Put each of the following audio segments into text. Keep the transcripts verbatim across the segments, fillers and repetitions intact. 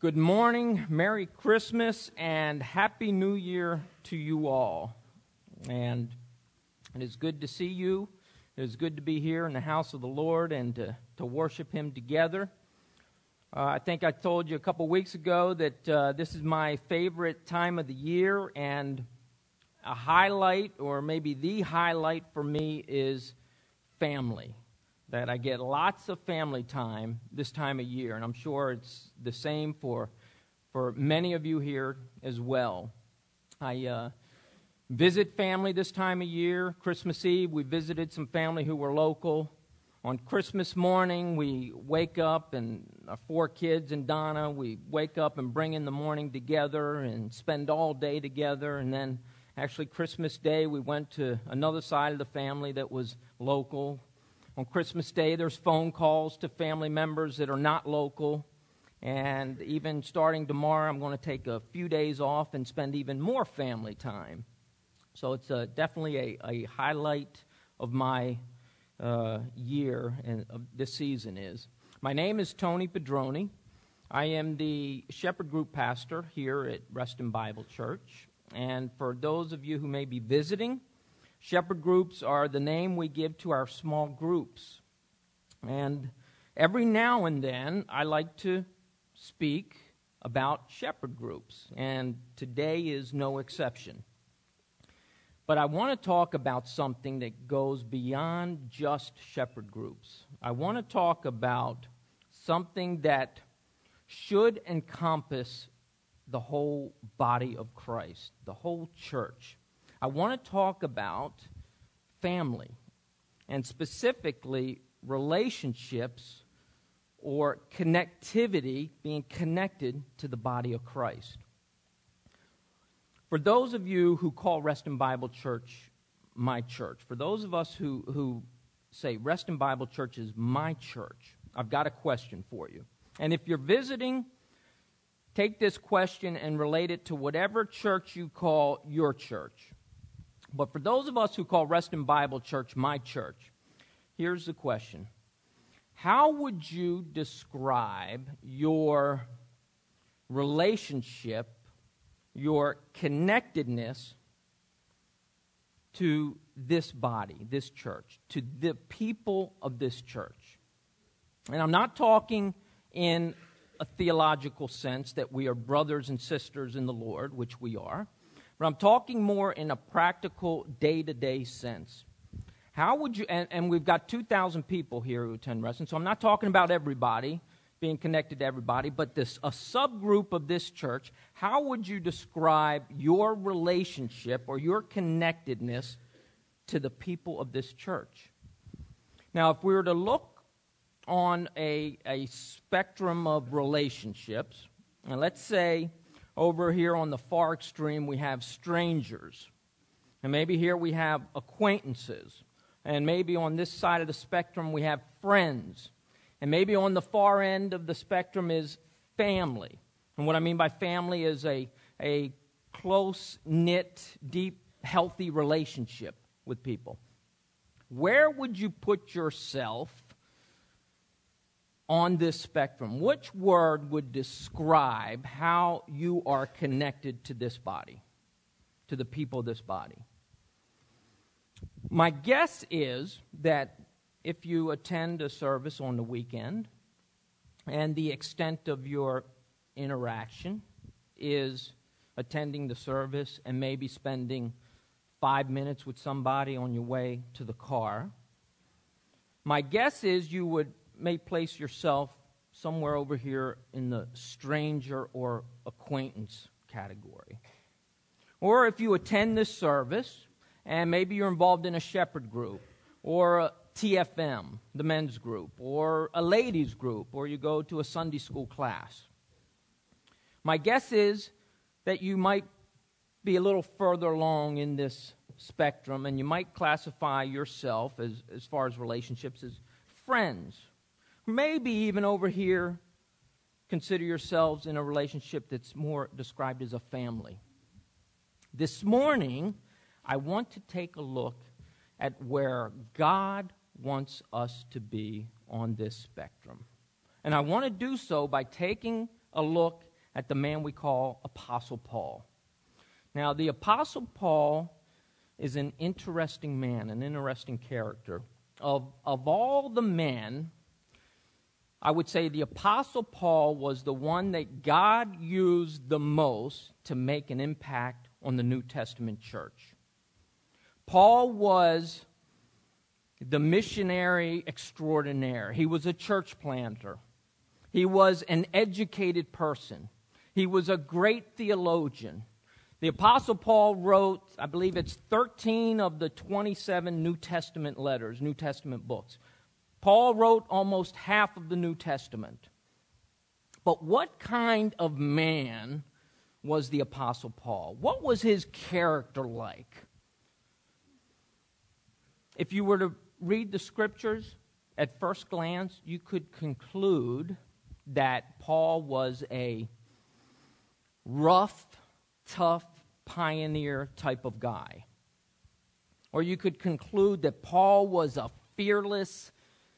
Good morning, Merry Christmas, and Happy New Year to you all. And it is good to see you. It is good to be here in the house of the Lord and to, to worship Him together. Uh, I think I told you a couple weeks ago that uh, this is my favorite time of the year, and a highlight, or maybe the highlight for me, is family. That I get lots of family time this time of year, and I'm sure it's the same for for many of you here as well. I uh, visit family this time of year. Christmas Eve, we visited some family who were local. On Christmas morning, we wake up, and our four kids and Donna, we wake up and bring in the morning together and spend all day together. And then, actually, Christmas Day, we went to another side of the family that was local. On Christmas Day, there's phone calls to family members that are not local. And even starting tomorrow, I'm going to take a few days off and spend even more family time. So it's uh, definitely a, a highlight of my uh, year and of this season is. My name is Tony Pedroni. I am the Shepherd Group pastor here at Reston Bible Church. And for those of you who may be visiting, Shepherd groups are the name we give to our small groups. And every now and then, I like to speak about shepherd groups, and today is no exception. But I want to talk about something that goes beyond just shepherd groups. I want to talk about something that should encompass the whole body of Christ, the whole church. I want to talk about family, and specifically relationships or connectivity, being connected to the body of Christ. For those of you who call Reston Bible Church my church, for those of us who, who say Reston Bible Church is my church, I've got a question for you. And if you're visiting, take this question and relate it to whatever church you call your church. But for those of us who call Reston Bible Church my church, here's the question. How would you describe your relationship, your connectedness to this body, this church, to the people of this church? And I'm not talking in a theological sense that we are brothers and sisters in the Lord, which we are. But I'm talking more in a practical, day-to-day sense. How would you, and, and we've got two thousand people here who attend Reston, so I'm not talking about everybody, being connected to everybody, but this a subgroup of this church. How would you describe your relationship or your connectedness to the people of this church? Now, if we were to look on a, a spectrum of relationships, and let's say over here on the far extreme, we have strangers. And maybe here we have acquaintances. And maybe on this side of the spectrum, we have friends. And maybe on the far end of the spectrum is family. And what I mean by family is a, a close-knit, deep, healthy relationship with people. Where would you put yourself on this spectrum? Which word would describe how you are connected to this body, to the people of this body? My guess is that if you attend a service on the weekend and the extent of your interaction is attending the service and maybe spending five minutes with somebody on your way to the car, my guess is you would may place yourself somewhere over here in the stranger or acquaintance category. Or if you attend this service, and maybe you're involved in a shepherd group, or a T F M, the men's group, or a ladies group, or you go to a Sunday school class. My guess is that you might be a little further along in this spectrum, and you might classify yourself, as, as far as relationships, as friends. Maybe even over here, consider yourselves in a relationship that's more described as a family. This morning, I want to take a look at where God wants us to be on this spectrum. And I want to do so by taking a look at the man we call Apostle Paul. Now, the Apostle Paul is an interesting man, an interesting character. Of, of all the men, I would say the Apostle Paul was the one that God used the most to make an impact on the New Testament church. Paul was the missionary extraordinaire. He was a church planter. He was an educated person. He was a great theologian. The Apostle Paul wrote, I believe it's thirteen of the twenty-seven New Testament letters, New Testament books. Paul wrote almost half of the New Testament. But what kind of man was the Apostle Paul? What was his character like? If you were to read the Scriptures, at first glance, you could conclude that Paul was a rough, tough, pioneer type of guy. Or you could conclude that Paul was a fearless,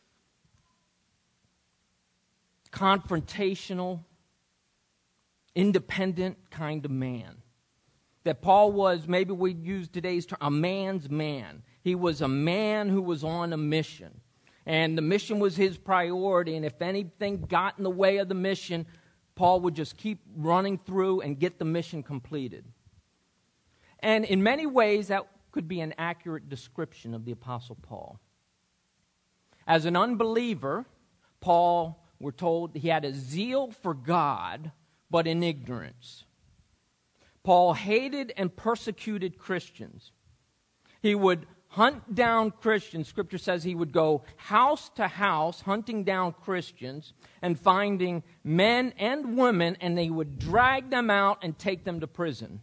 confrontational, independent kind of man. That Paul was, maybe we'd use today's term, a man's man. He was a man who was on a mission. And the mission was his priority, and if anything got in the way of the mission, Paul would just keep running through and get the mission completed. And in many ways, that could be an accurate description of the Apostle Paul. As an unbeliever, Paul, we're told, he had a zeal for God, but in ignorance. Paul hated and persecuted Christians. He would hunt down Christians. Scripture says he would go house to house hunting down Christians and finding men and women, and they would drag them out and take them to prison.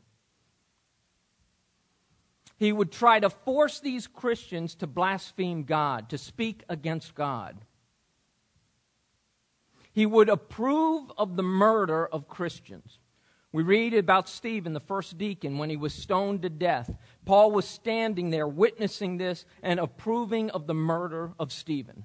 He would try to force these Christians to blaspheme God, to speak against God. He would approve of the murder of Christians. We read about Stephen, the first deacon, when he was stoned to death. Paul was standing there witnessing this and approving of the murder of Stephen.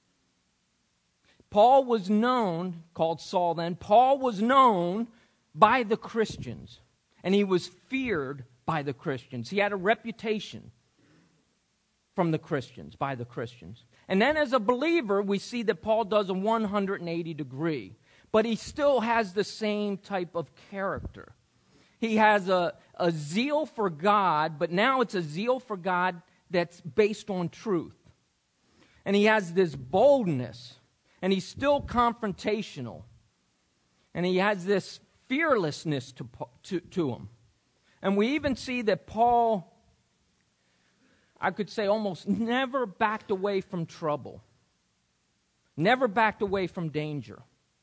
Paul was known, called Saul then, Paul was known by the Christians, and he was feared by the Christians. He had a reputation from the Christians, by the Christians. And then as a believer, we see that Paul does a one hundred eighty degree. But he still has the same type of character. He has a, a zeal for God, but now it's a zeal for God that's based on truth. And he has this boldness, and he's still confrontational. And he has this fearlessness to, to, to him. And we even see that Paul, I could say, almost never backed away from trouble. Never backed away from danger.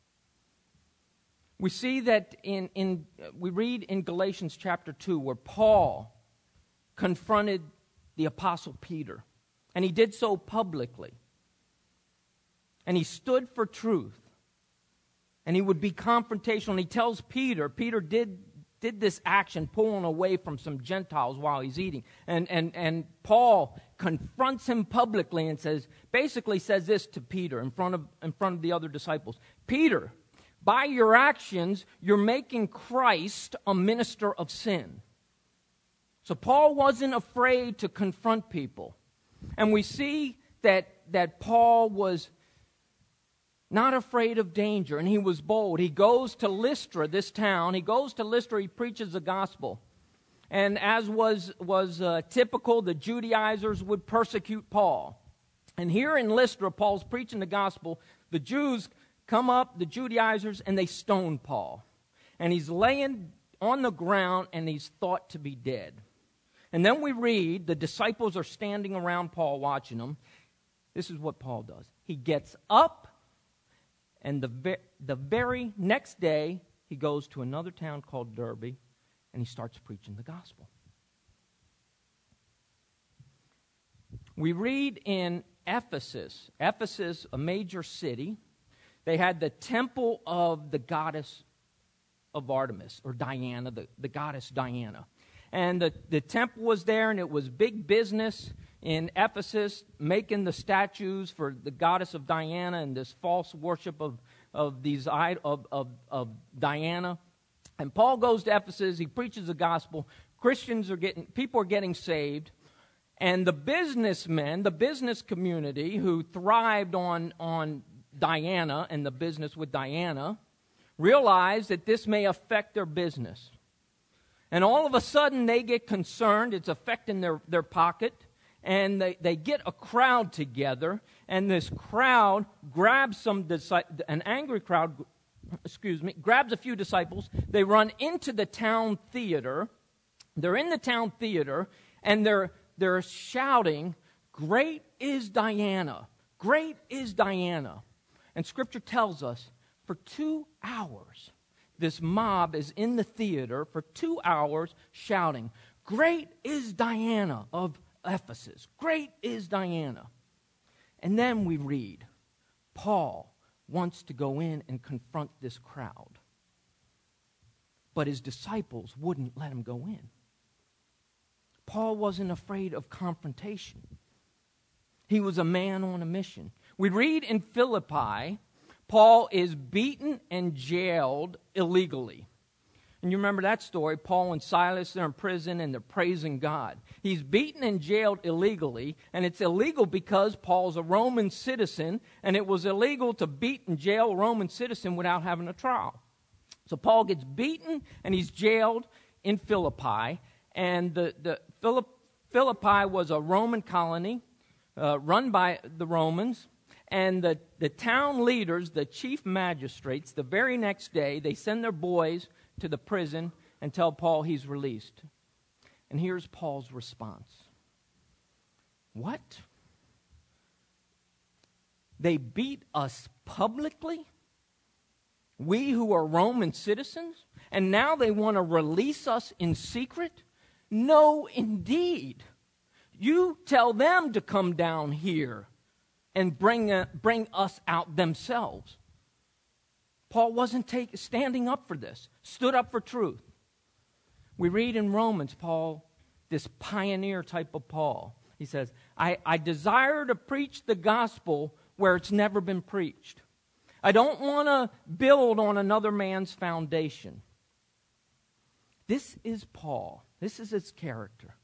We see that in, in we read in Galatians chapter two where Paul confronted the Apostle Peter. And he did so publicly. And he stood for truth. And he would be confrontational. And he tells Peter, Peter did, did this action pulling away from some Gentiles while he's eating. And, and, and Paul confronts him publicly and says, basically says this to Peter in front of, in front of the other disciples. Peter, by your actions, you're making Christ a minister of sin. So Paul wasn't afraid to confront people. And we see that, that Paul was not afraid of danger, and he was bold. He goes to Lystra, this town. He goes to Lystra, he preaches the gospel. And as was, was uh, typical, the Judaizers would persecute Paul. And here in Lystra, Paul's preaching the gospel. The Jews come up, the Judaizers, and they stone Paul. And he's laying on the ground, and he's thought to be dead. And then we read, the disciples are standing around Paul watching him. This is what Paul does. He gets up, and the, ve- the very next day, he goes to another town called Derbe, and he starts preaching the gospel. We read in Ephesus, Ephesus, a major city. They had the temple of the goddess of Artemis, or Diana, the, the goddess Diana. And the, the temple was there, and it was big business in Ephesus, making the statues for the goddess of Diana and this false worship of of these of, of, of Diana. And Paul goes to Ephesus. He preaches the gospel. Christians are getting, people are getting saved. And the businessmen, the business community who thrived on, on Diana and the business with Diana, realize that this may affect their business. And all of a sudden they get concerned. It's affecting their, their pocket. And they, they get a crowd together. And this crowd grabs some, an angry crowd, excuse me, grabs a few disciples. They run into the town theater. They're in the town theater. And they're They're shouting, "Great is Diana! Great is Diana!" And Scripture tells us for two hours, this mob is in the theater for two hours shouting, "Great is Diana of Ephesus! Great is Diana!" And then we read, Paul wants to go in and confront this crowd. But his disciples wouldn't let him go in. Paul wasn't afraid of confrontation. He was a man on a mission. We read in Philippi, Paul is beaten and jailed illegally. And you remember that story, Paul and Silas, they're in prison and they're praising God. He's beaten and jailed illegally, and it's illegal because Paul's a Roman citizen, and it was illegal to beat and jail a Roman citizen without having a trial. So Paul gets beaten and he's jailed in Philippi. And the, the Philipp, Philippi was a Roman colony uh, run by the Romans. And the, the town leaders, the chief magistrates, the very next day, they send their boys to the prison and tell Paul he's released. And here's Paul's response. What? They beat us publicly? We who are Roman citizens? And now they want to release us in secret? No, indeed. You tell them to come down here and bring, uh, bring us out themselves. Paul wasn't take, standing up for this, stood up for truth. We read in Romans, Paul, this pioneer type of Paul. He says, I, I desire to preach the gospel where it's never been preached. I don't want to build on another man's foundation. This is Paul. This is his character.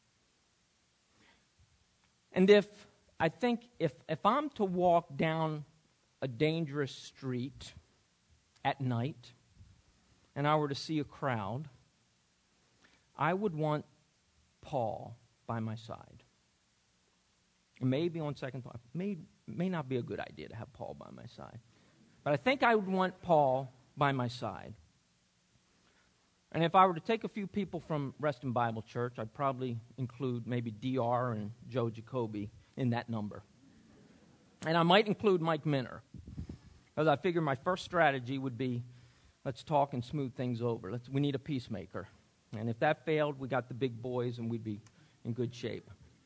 And if, I think, if, if I'm to walk down a dangerous street at night and I were to see a crowd, I would want Paul by my side. Maybe on second thought, may, may not be a good idea to have Paul by my side. But I think I would want Paul by my side. And if I were to take a few people from Reston Bible Church, I'd probably include maybe D R and Joe Jacoby in that number. And I might include Mike Minner, because I figure my first strategy would be, let's talk and smooth things over. Let's, we need a peacemaker. And if that failed, we got the big boys and we'd be in good shape.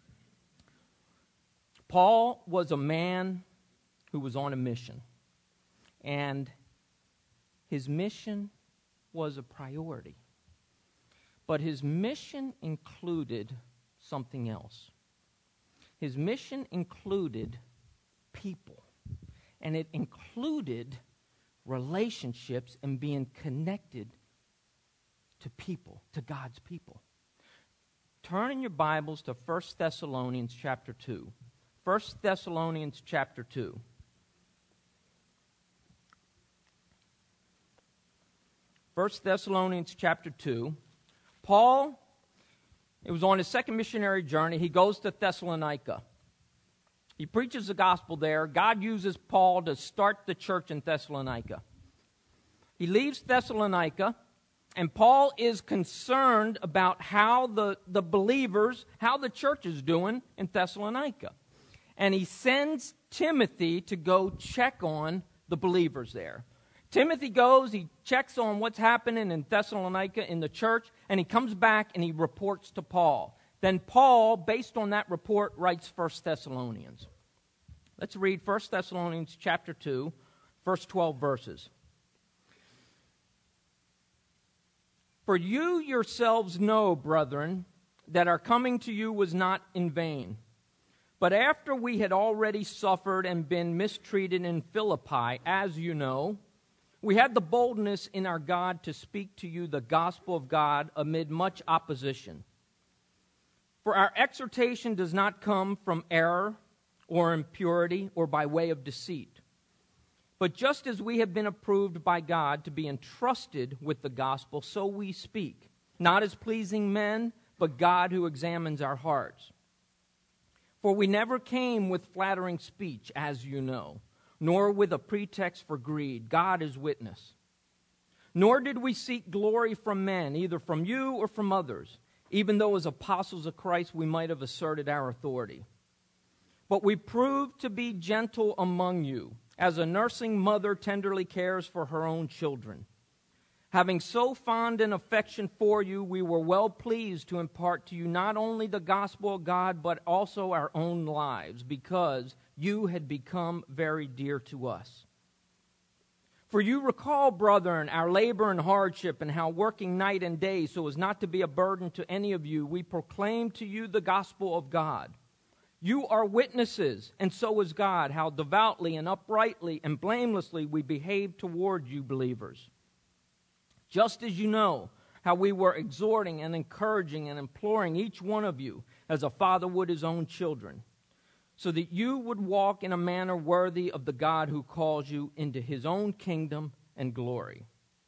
Paul was a man who was on a mission. And his mission was a priority. But his mission included something else. His mission included people. And it included relationships and being connected to people, to God's people. Turn in your Bibles to First Thessalonians chapter two. First Thessalonians chapter two. First Thessalonians chapter two. Paul, it was on his second missionary journey. He goes to Thessalonica. He preaches the gospel there. God uses Paul to start the church in Thessalonica. He leaves Thessalonica, and Paul is concerned about how the, the believers, how the church is doing in Thessalonica. And he sends Timothy to go check on the believers there. Timothy goes, he checks on what's happening in Thessalonica in the church, and he comes back and he reports to Paul. Then Paul, based on that report, writes First Thessalonians. Let's read First Thessalonians chapter two, first twelve verses. For you yourselves know, brethren, that our coming to you was not in vain. But after we had already suffered and been mistreated in Philippi, as you know, We had the boldness in our God to speak to you the gospel of God amid much opposition. For our exhortation does not come from error or impurity or by way of deceit. But just as we have been approved by God to be entrusted with the gospel, so we speak, not as pleasing men, but God who examines our hearts. For we never came with flattering speech, as you know, nor with a pretext for greed. God is witness. Nor did we seek glory from men, either from you or from others, even though as apostles of Christ we might have asserted our authority. But we proved to be gentle among you, as a nursing mother tenderly cares for her own children. Having so fond an affection for you, we were well pleased to impart to you not only the gospel of God, but also our own lives, because you had become very dear to us. For you recall, brethren, our labor and hardship, and how working night and day so as not to be a burden to any of you, we proclaim to you the gospel of God. You are witnesses, and so is God, how devoutly and uprightly and blamelessly we behave toward you believers. Just as you know how we were exhorting and encouraging and imploring each one of you as a father would his own children, so that you would walk in a manner worthy of the God who calls you into his own kingdom and glory.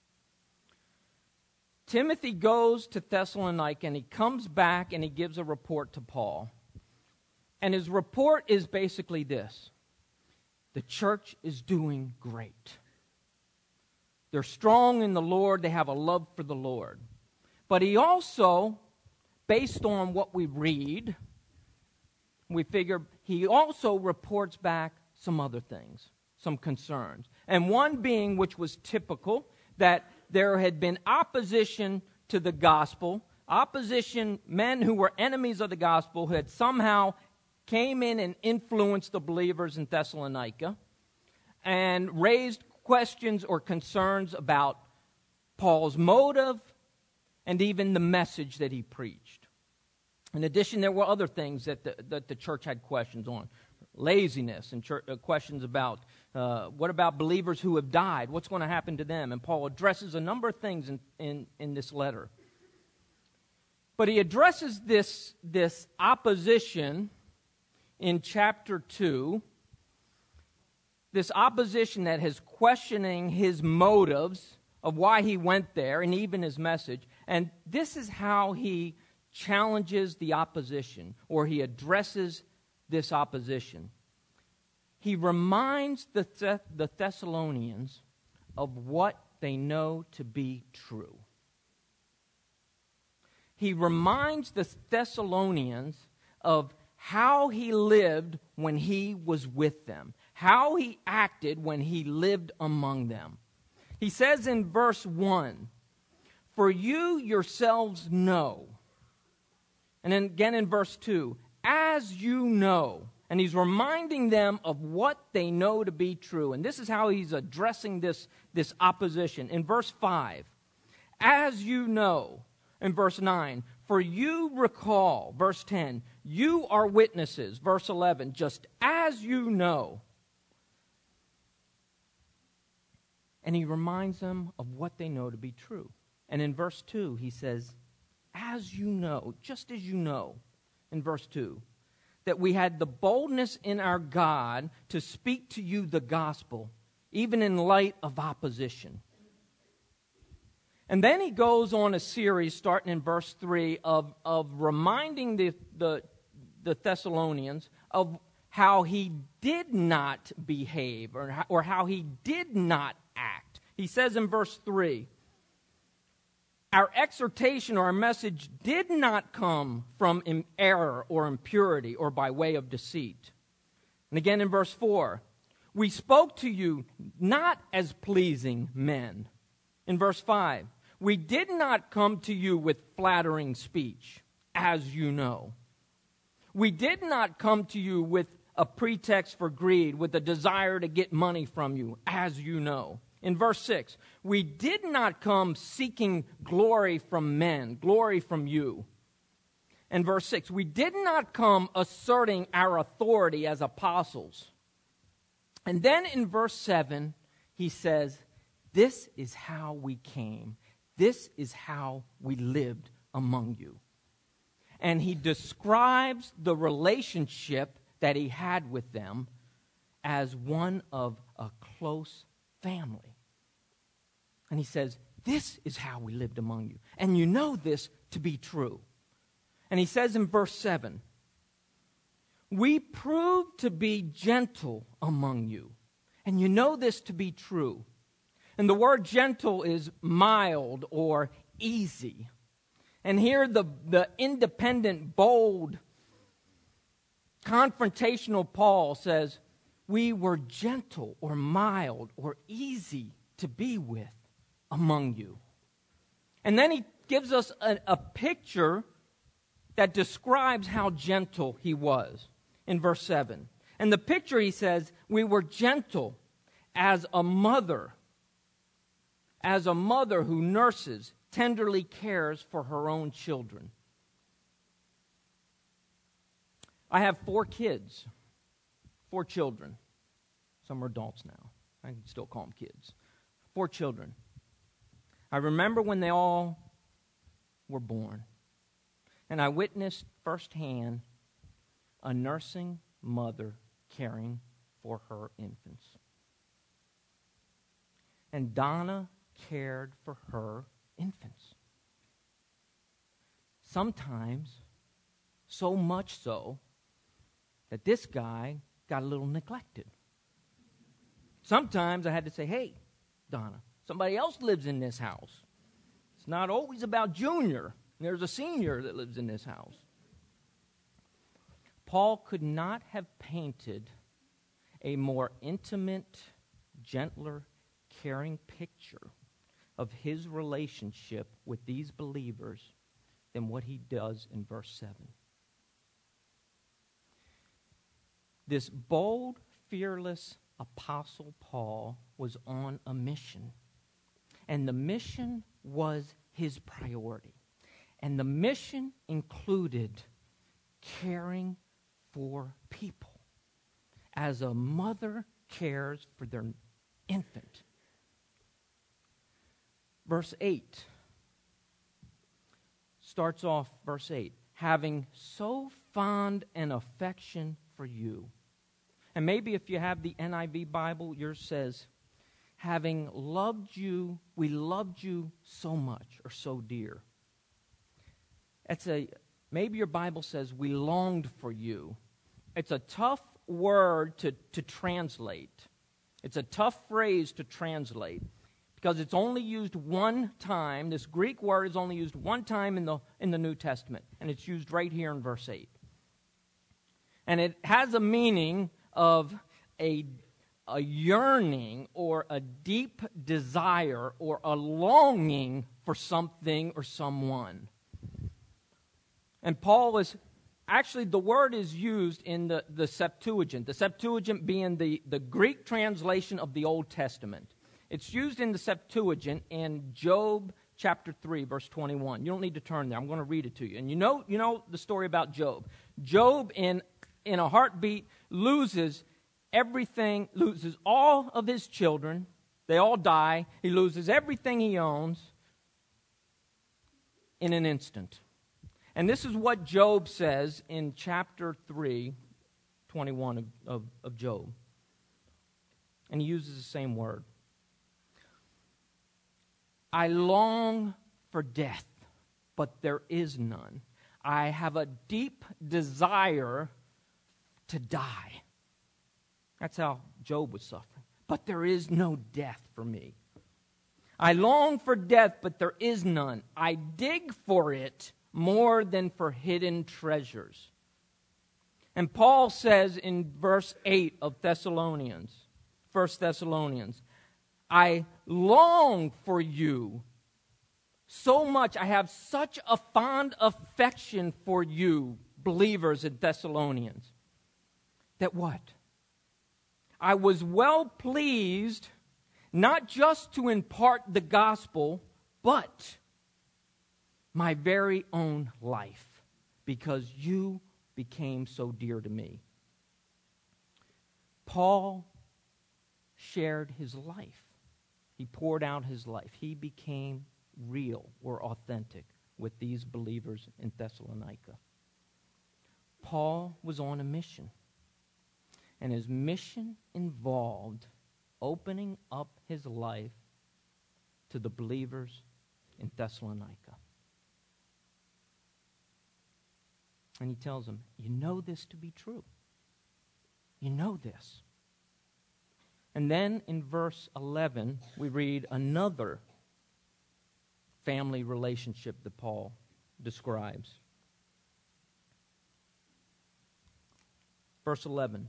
Timothy goes to Thessalonica, and he comes back and he gives a report to Paul. And his report is basically this: the church is doing great. They're strong in the Lord. They have a love for the Lord. But he also, based on what we read, we figure he also reports back some other things, some concerns. And one being, which was typical, that there had been opposition to the gospel, opposition, men who were enemies of the gospel who had somehow came in and influenced the believers in Thessalonica and raised questions or concerns about Paul's motive and even the message that he preached. In addition, there were other things that the, that the church had questions on. Laziness and church, uh, questions about uh, what about believers who have died? What's going to happen to them? And Paul addresses a number of things in, in, in this letter. But he addresses this, this opposition in chapter two, this opposition that is questioning his motives of why he went there and even his message. And this is how he challenges the opposition, or he addresses this opposition. He reminds the, Thess- the Thessalonians of what they know to be true. He reminds the Thessalonians of how he lived when he was with them, how he acted when he lived among them. He says in verse one, "For you yourselves know." And then again in verse two, "As you know." And he's reminding them of what they know to be true. And this is how he's addressing this, this opposition. In verse five, "As you know." In verse nine, "For you recall." Verse ten, "You are witnesses." Verse eleven, "Just as you know." And he reminds them of what they know to be true. And in verse two, he says, "As you know," just as you know, in verse two, "that we had the boldness in our God to speak to you the gospel, even in light of opposition." And then he goes on a series, starting in verse three, of, of reminding the, the, the Thessalonians of how he did not behave, or, or how he did not act. He says in verse three, "Our exhortation or our message did not come from error or impurity or by way of deceit." And again in verse four, "We spoke to you not as pleasing men." In verse five, "We did not come to you with flattering speech, as you know. We did not come to you with a pretext for greed, with a desire to get money from you, as you know." In verse six, "We did not come seeking glory from men, glory from you." In verse six, "We did not come asserting our authority as apostles." And then in verse seven, he says, this is how we came. This is how we lived among you. And he describes the relationship that he had with them as one of a close family. And he says, this is how we lived among you. And you know this to be true. And he says in verse seven, we proved to be gentle among you. And you know this to be true. And the word gentle is mild or easy. And here the, the independent, bold, confrontational Paul says, we were gentle or mild or easy to be with among you. And then he gives us a, a picture that describes how gentle he was in verse seven. And the picture, he says, we were gentle as a mother, as a mother who nurses, tenderly cares for her own children. I have four kids, four children. Some are adults now. I can still call them kids. Four children. I remember when they all were born. And I witnessed firsthand a nursing mother caring for her infants. And Donna cared for her infants. Sometimes, so much so, that this guy got a little neglected. Sometimes I had to say, hey, Donna, somebody else lives in this house. It's not always about Junior. There's a senior that lives in this house. Paul could not have painted a more intimate, gentler, caring picture of his relationship with these believers than what he does in verse seven. This bold, fearless Apostle Paul was on a mission. And the mission was his priority. And the mission included caring for people as a mother cares for their infant. Verse eight starts off, verse eight, having so fond an affection for you. And maybe if you have the N I V Bible, yours says, having loved you, we loved you so much or so dear. It's a, maybe your Bible says, we longed for you. It's a tough word to, to translate. It's a tough phrase to translate because it's only used one time. This Greek word is only used one time in the, in the New Testament, and it's used right here in verse eight. And it has a meaning of a, a yearning or a deep desire or a longing for something or someone. And Paul is, actually the word is used in the, the Septuagint. The Septuagint being the, the Greek translation of the Old Testament. It's used in the Septuagint in Job chapter three, verse twenty-one. You don't need to turn there. I'm going to read it to you. And you know, you know the story about Job. Job, in, in a heartbeat, loses everything, loses all of his children. They all die. He loses everything he owns in an instant. And this is what Job says in chapter three, twenty-one of, of, of Job. And he uses the same word. I long for death, but there is none. I have a deep desire to die. That's how Job was suffering. But there is no death for me. I long for death, but there is none. I dig for it more than for hidden treasures. And Paul says in verse eight of Thessalonians, First Thessalonians, I long for you so much. I have such a fond affection for you, believers in Thessalonians, that what? I was well pleased not just to impart the gospel, but my very own life, because you became so dear to me. Paul shared his life He poured out his life. He became real or authentic with these believers in Thessalonica. Paul was on a mission, and his mission involved opening up his life to the believers in Thessalonica. And he tells them, you know this to be true. You know this. And then in verse eleven, we read another family relationship that Paul describes. Verse eleven.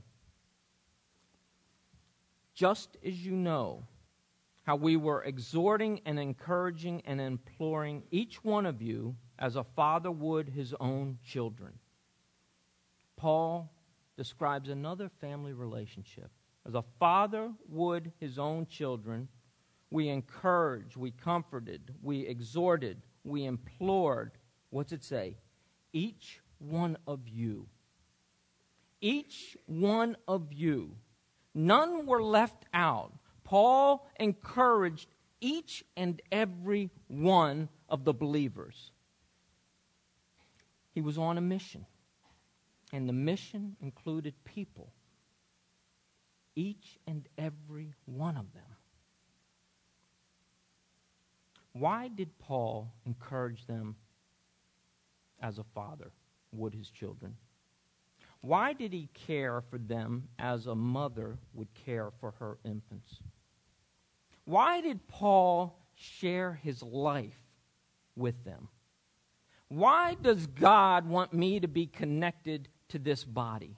Just as you know how we were exhorting and encouraging and imploring each one of you as a father would his own children. Paul describes another family relationship. As a father would his own children, we encouraged, we comforted, we exhorted, we implored. What's it say? Each one of you. Each one of you. None were left out. Paul encouraged each and every one of the believers. He was on a mission, and the mission included people. Each and every one of them. Why did Paul encourage them as a father would his children? Why did he care for them as a mother would care for her infants? Why did Paul share his life with them? Why does God want me to be connected to this body?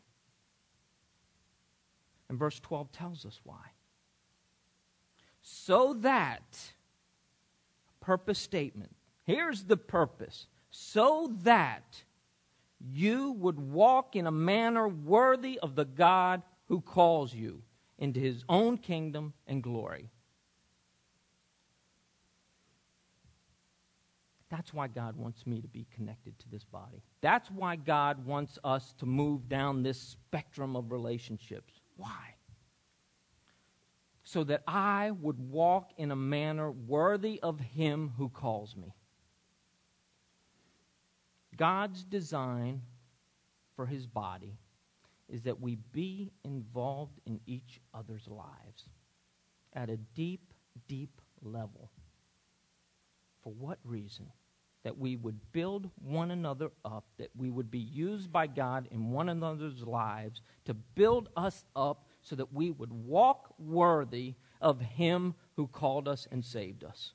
And verse twelve tells us why. So that, purpose statement, here's the purpose, so that you would walk in a manner worthy of the God who calls you into his own kingdom and glory. That's why God wants me to be connected to this body. That's why God wants us to move down this spectrum of relationships. Why? So that I would walk in a manner worthy of him who calls me. God's design for his body is that we be involved in each other's lives at a deep, deep level. For what reason? That we would build one another up, that we would be used by God in one another's lives to build us up so that we would walk worthy of him who called us and saved us.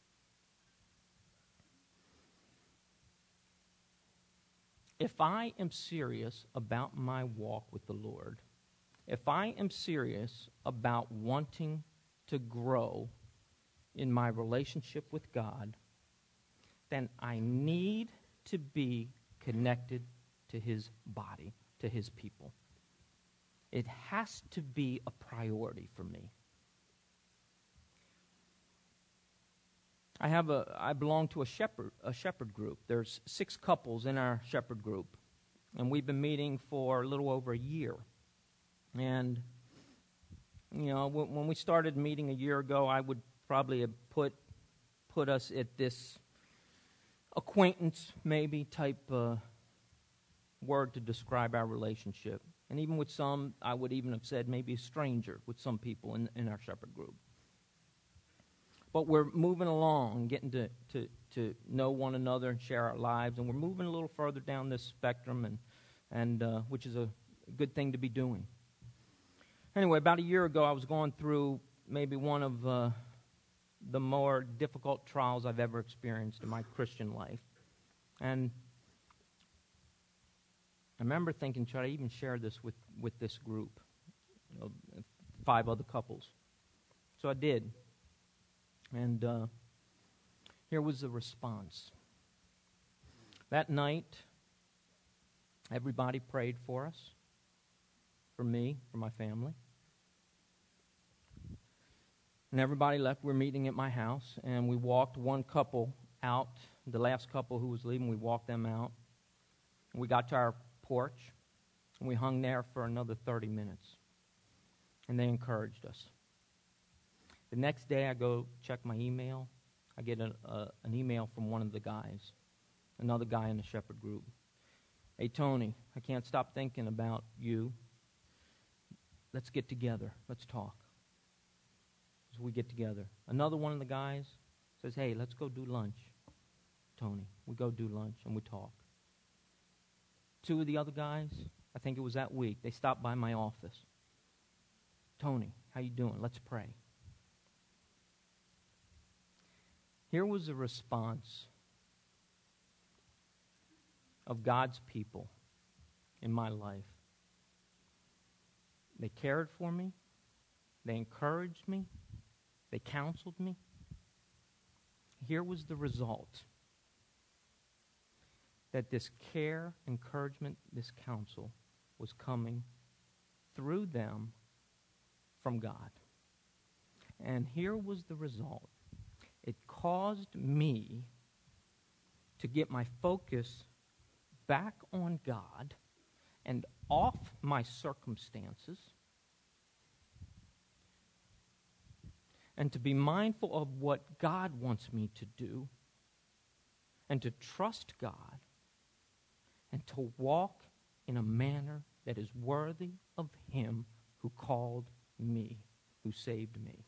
If I am serious about my walk with the Lord, if I am serious about wanting to grow in my relationship with God, then I need to be connected to his body, to his people. It has to be a priority for me. I have a I belong to a shepherd a shepherd group. There's six couples in our shepherd group, and we've been meeting for a little over a year. And you know, when, when we started meeting a year ago, I would probably have put put us at this acquaintance, maybe type uh, word to describe our relationship. And even with some, I would even have said maybe a stranger with some people in in our shepherd group. But we're moving along, getting to, to, to know one another and share our lives, and we're moving a little further down this spectrum, and and uh, which is a good thing to be doing. Anyway, about a year ago, I was going through maybe one of uh, the more difficult trials I've ever experienced in my Christian life, and I remember thinking, should I even share this with, with this group, you know, five other couples? So I did. And uh, here was the response. That night, everybody prayed for us, for me, for my family. And everybody left. We were meeting at my house, and we walked one couple out, the last couple who was leaving, we walked them out. And we got to our porch, and we hung there for another thirty minutes. And they encouraged us. The next day I go check my email. I get a, a, an email from one of the guys, another guy in the shepherd group. Hey, Tony, I can't stop thinking about you. Let's get together. Let's talk. So we get together. Another one of the guys says, hey, let's go do lunch. Tony, we go do lunch and we talk. Two of the other guys, I think it was that week, they stopped by my office. Tony, how you doing? Let's pray. Here was a response of God's people in my life. They cared for me. They encouraged me. They counseled me. Here was the result. That this care, encouragement, this counsel was coming through them from God. And here was the result. It caused me to get my focus back on God and off my circumstances, and to be mindful of what God wants me to do, and to trust God, and to walk in a manner that is worthy of Him who called me, who saved me.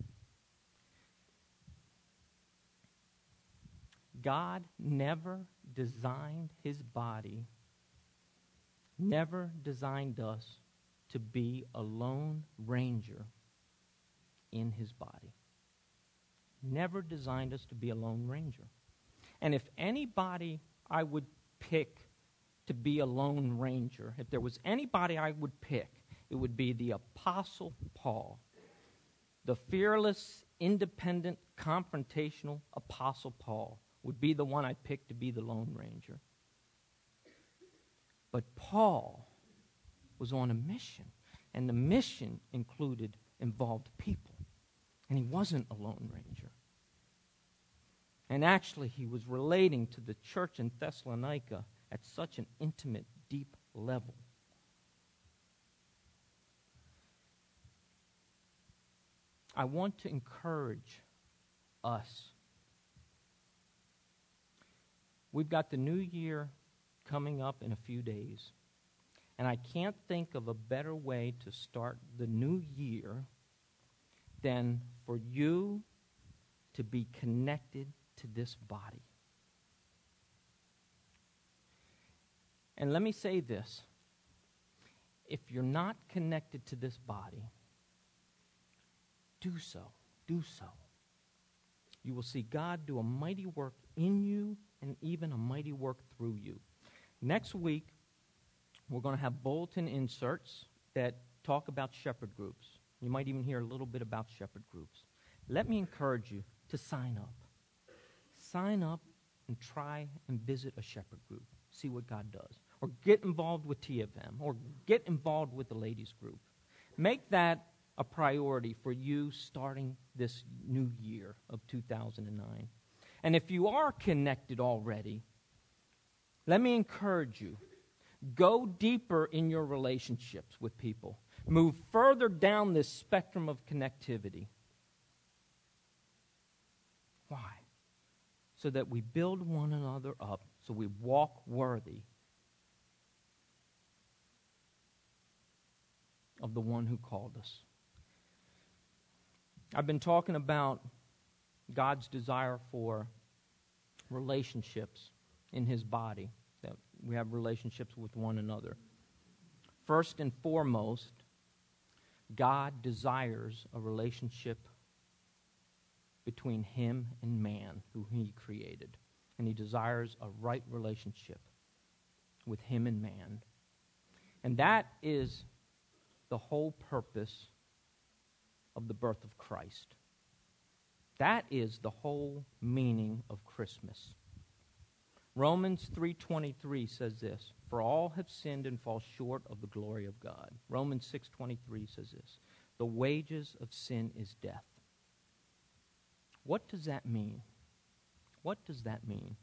God never designed His body, never designed us to be a lone ranger in His body. Never designed us to be a lone ranger. And if anybody I would pick to be a lone ranger, if there was anybody I would pick, it would be the Apostle Paul, the fearless, independent, confrontational Apostle Paul would be the one I'd pick to be the Lone Ranger. But Paul was on a mission, and the mission included, involved people, and he wasn't a Lone Ranger. And actually, he was relating to the church in Thessalonica at such an intimate, deep level. I want to encourage us. We've got the new year coming up in a few days, and I can't think of a better way to start the new year than for you to be connected to this body. And let me say this. If you're not connected to this body, do so. Do so. You will see God do a mighty work in you and even a mighty work through you. Next week, we're going to have bulletin inserts that talk about shepherd groups. You might even hear a little bit about shepherd groups. Let me encourage you to sign up. Sign up and try and visit a shepherd group. See what God does. Or get involved with T F M. Or get involved with the ladies group. Make that a priority for you starting this new year of two thousand nine. And if you are connected already, let me encourage you. Go deeper in your relationships with people. Move further down this spectrum of connectivity. Why? So that we build one another up, so we walk worthy of the one who called us. I've been talking about God's desire for relationships in His body, that we have relationships with one another. First and foremost, God desires a relationship between Him and man, who He created. And He desires a right relationship with Him and man. And that is the whole purpose of the birth of Christ. That is the whole meaning of Christmas. Romans three twenty-three says this, "For all have sinned and fall short of the glory of God." Romans six twenty-three says this, "The wages of sin is death." What does that mean? What does that mean?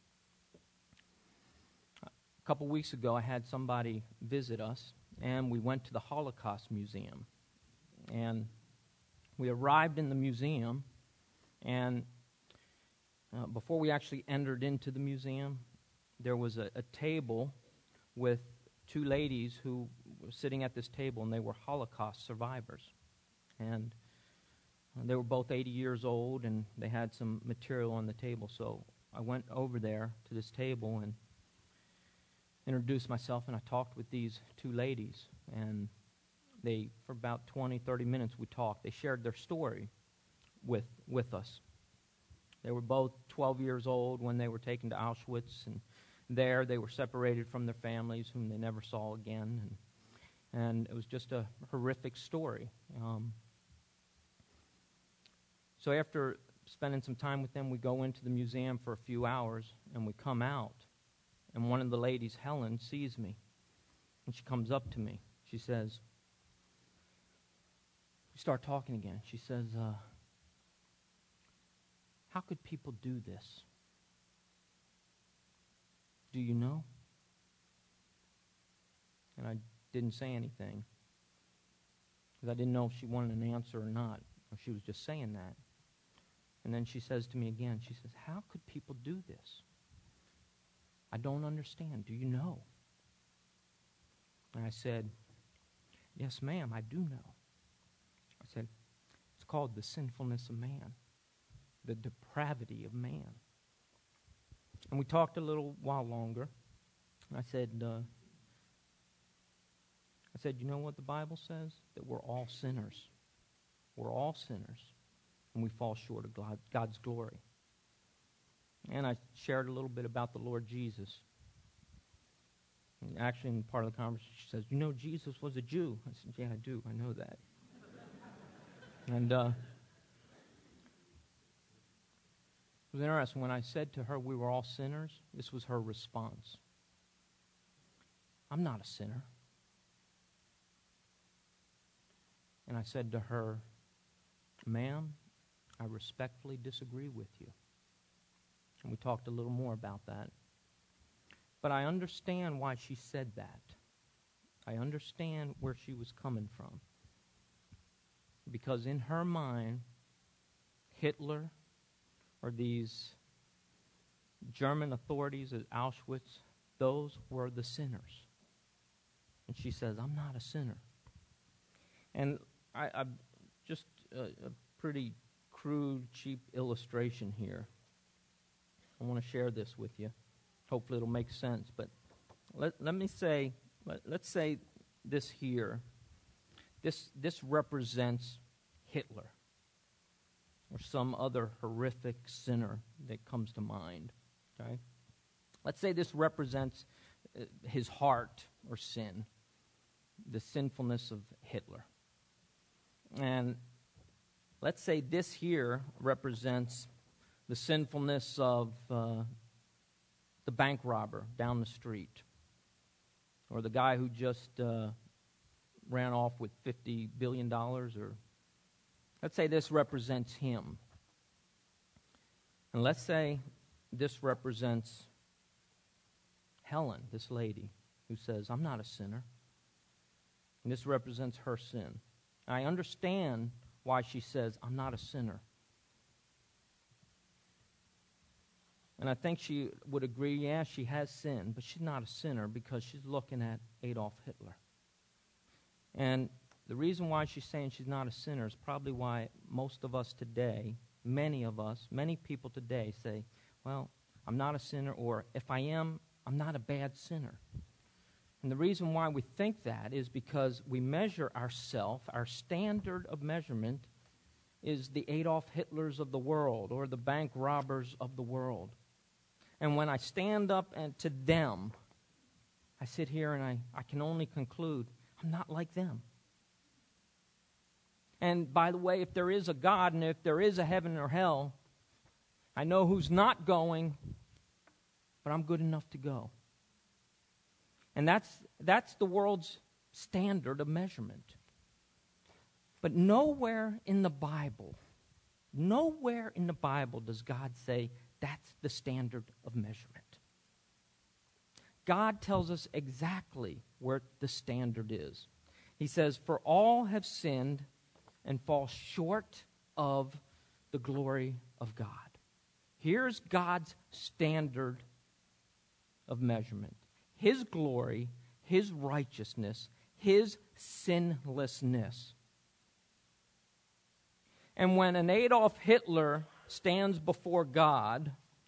A couple weeks ago, I had somebody visit us, and we went to the Holocaust Museum. And we arrived in the museum, and uh, before we actually entered into the museum, there was a, a table with two ladies who were sitting at this table, and they were Holocaust survivors. And uh, they were both eighty years old, and they had some material on the table. So I went over there to this table and introduced myself, and I talked with these two ladies. And they, for about twenty, thirty minutes, we talked. They shared their story with with us. They were both twelve years old when they were taken to Auschwitz, and there they were separated from their families, whom they never saw again. And, and it was just a horrific story. Um, so after spending some time with them, we go into the museum for a few hours, and we come out. And one of the ladies, Helen, sees me. And she comes up to me. She says, we start talking again. She says, uh, how could people do this? Do you know? And I didn't say anything, because I didn't know if she wanted an answer or not, or she was just saying that. And then she says to me again, she says, how could people do this? I don't understand. Do you know? And I said, yes, ma'am, I do know. I said, it's called the sinfulness of man, the depravity of man. And we talked a little while longer. And I said, uh, I said, you know what the Bible says? That we're all sinners. We're all sinners, and we fall short of God, God's glory. And I shared a little bit about the Lord Jesus. And actually, in part of the conversation, she says, you know, Jesus was a Jew. I said, yeah, I do. I know that. and uh, it was interesting. When I said to her we were all sinners, this was her response. I'm not a sinner. And I said to her, ma'am, I respectfully disagree with you. And we talked a little more about that. But I understand why she said that. I understand where she was coming from. Because in her mind, Hitler or these German authorities at Auschwitz, those were the sinners. And she says, I'm not a sinner. And I, I just a, a pretty crude, cheap illustration here. I want to share this with you. Hopefully it'll make sense. But let, let me say, let, let's say this here. This, this represents Hitler or some other horrific sinner that comes to mind. Okay? Let's say this represents uh, his heart or sin, the sinfulness of Hitler. And let's say this here represents the sinfulness of uh, the bank robber down the street, or the guy who just uh, ran off with fifty billion dollars, or let's say this represents him. And let's say this represents Helen, this lady, who says, I'm not a sinner. And this represents her sin. I understand why she says, I'm not a sinner. And I think she would agree, yeah, she has sinned, but she's not a sinner because she's looking at Adolf Hitler. And the reason why she's saying she's not a sinner is probably why most of us today, many of us, many people today say, well, I'm not a sinner, or if I am, I'm not a bad sinner. And the reason why we think that is because we measure ourselves, our standard of measurement is the Adolf Hitlers of the world or the bank robbers of the world. And when I stand up and to them, I sit here and I, I can only conclude, I'm not like them. And by the way, if there is a God and if there is a heaven or hell, I know who's not going, but I'm good enough to go. And that's that's the world's standard of measurement. But nowhere in the Bible, nowhere in the Bible does God say that's the standard of measurement. God tells us exactly where the standard is. He says, for all have sinned and fall short of the glory of God. Here's God's standard of measurement. His glory, His righteousness, His sinlessness. And when an Adolf Hitler stands before God,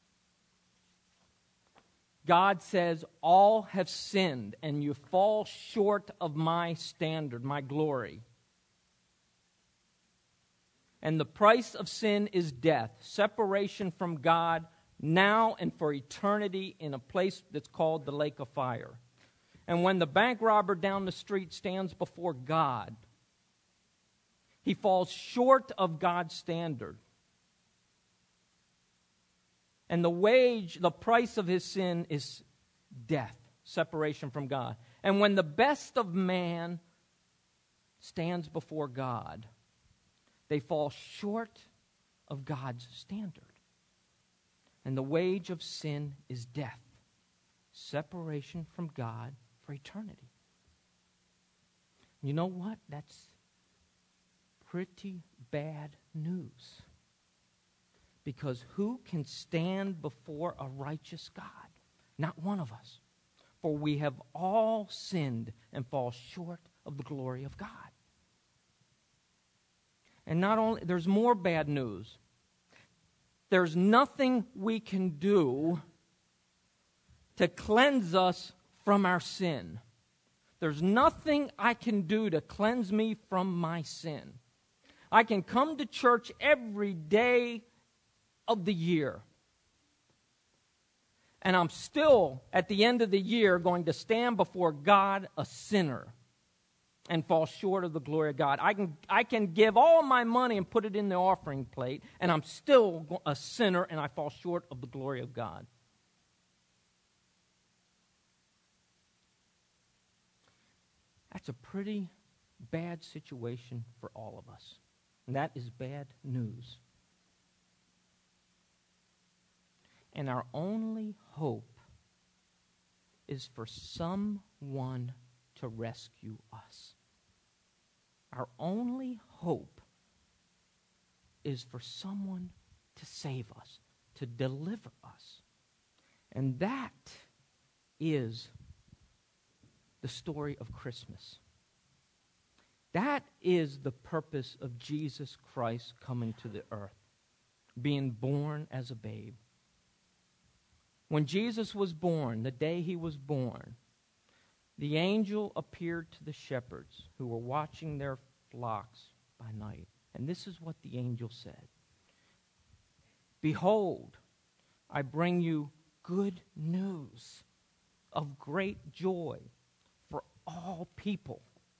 God says, all have sinned, and you fall short of my standard, my glory. And the price of sin is death, separation from God, now and for eternity in a place that's called the lake of fire. And when the bank robber down the street stands before God, he falls short of God's standard. And the wage, the price of his sin is death, separation from God. And when the best of man stands before God, they fall short of God's standard. And the wage of sin is death, separation from God for eternity. You know what? That's pretty bad news. Because who can stand before a righteous God? Not one of us. For we have all sinned and fall short of the glory of God. And not only, there's more bad news. There's nothing we can do to cleanse us from our sin. There's nothing I can do to cleanse me from my sin. I can come to church every day of the year, and I'm still, at the end of the year, going to stand before God a sinner and fall short of the glory of God. I can, I can give all my money and put it in the offering plate, and I'm still a sinner, and I fall short of the glory of God. That's a pretty bad situation for all of us, and that is bad news. And our only hope is for someone to rescue us. Our only hope is for someone to save us, to deliver us. And that is the story of Christmas. That is the purpose of Jesus Christ coming to the earth, being born as a babe. When Jesus was born, the day he was born, the angel appeared to the shepherds who were watching their flocks by night. And this is what the angel said. Behold, I bring you good news of great joy for all people.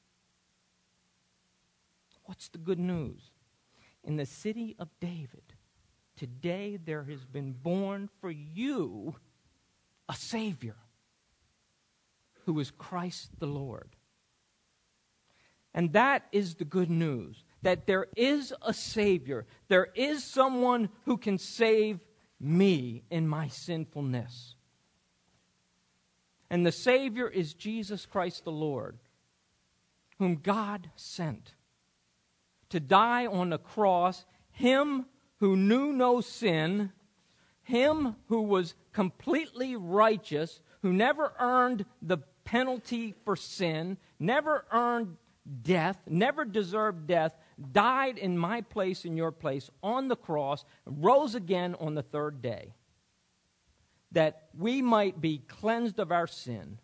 What's the good news? In the city of David, today there has been born for you a Savior who is Christ the Lord. And that is the good news, that there is a Savior. There is someone who can save me in my sinfulness. And the Savior is Jesus Christ the Lord, whom God sent to die on the cross, him who knew no sin, him who was completely righteous, who never earned the penalty for sin, never earned death, never deserved death, died in my place, in your place, on the cross, rose again on the third day, that we might be cleansed of our sin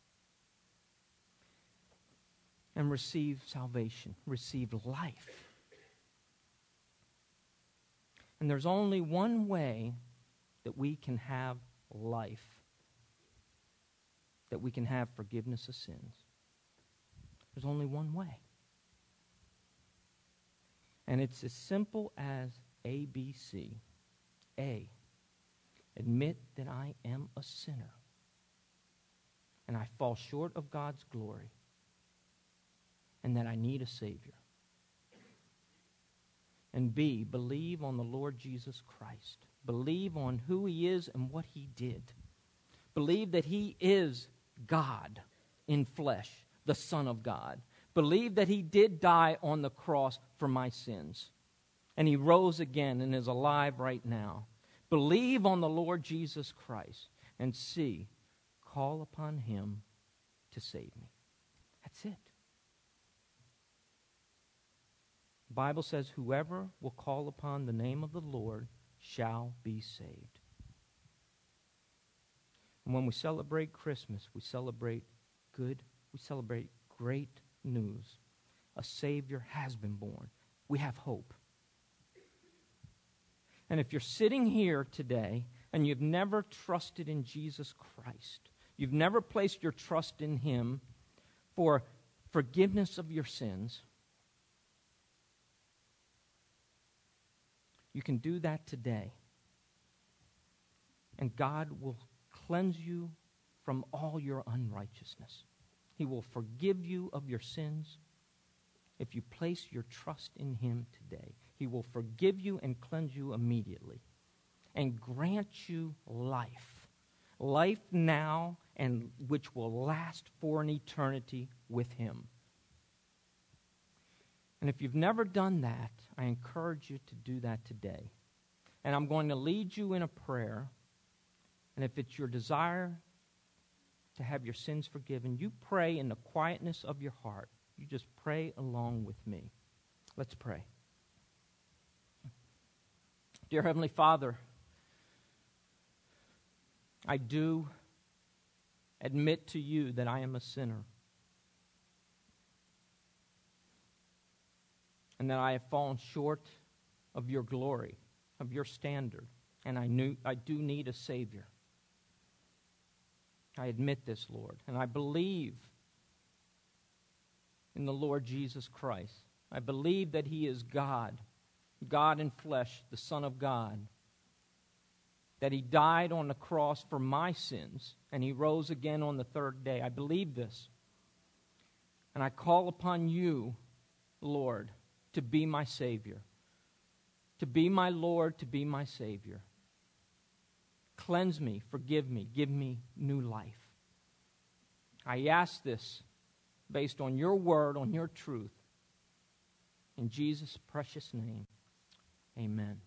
and receive salvation, receive life. And there's only one way that we can have life, that we can have forgiveness of sins. There's only one way. And it's as simple as A B C. A, admit that I am a sinner and I fall short of God's glory and that I need a Savior. And B, believe on the Lord Jesus Christ. Believe on who He is and what He did. Believe that He is God in flesh, the Son of God. Believe that he did die on the cross for my sins. And he rose again and is alive right now. Believe on the Lord Jesus Christ and see, call upon him to save me. That's it. The Bible says, whoever will call upon the name of the Lord shall be saved. And when we celebrate Christmas, we celebrate good, we celebrate great news. A Savior has been born. We have hope. And if you're sitting here today and you've never trusted in Jesus Christ, you've never placed your trust in him for forgiveness of your sins, you can do that today. And God will cleanse you from all your unrighteousness. He will forgive you of your sins if you place your trust in him today. He will forgive you and cleanse you immediately and grant you life. Life now, and which will last for an eternity with him. And if you've never done that, I encourage you to do that today. And I'm going to lead you in a prayer. And if it's your desire to have your sins forgiven, you pray in the quietness of your heart. You just pray along with me. Let's pray. Dear Heavenly Father, I do admit to you that I am a sinner and that I have fallen short of your glory, of your standard, and I knew I do need a Savior. I admit this, Lord, and I believe in the Lord Jesus Christ. I believe that he is God, God in flesh, the Son of God, that he died on the cross for my sins, and he rose again on the third day. I believe this, and I call upon you, Lord, to be my Savior, to be my Lord, to be my Savior. Cleanse me, forgive me, give me new life. I ask this based on your word, on your truth. In Jesus' precious name, amen.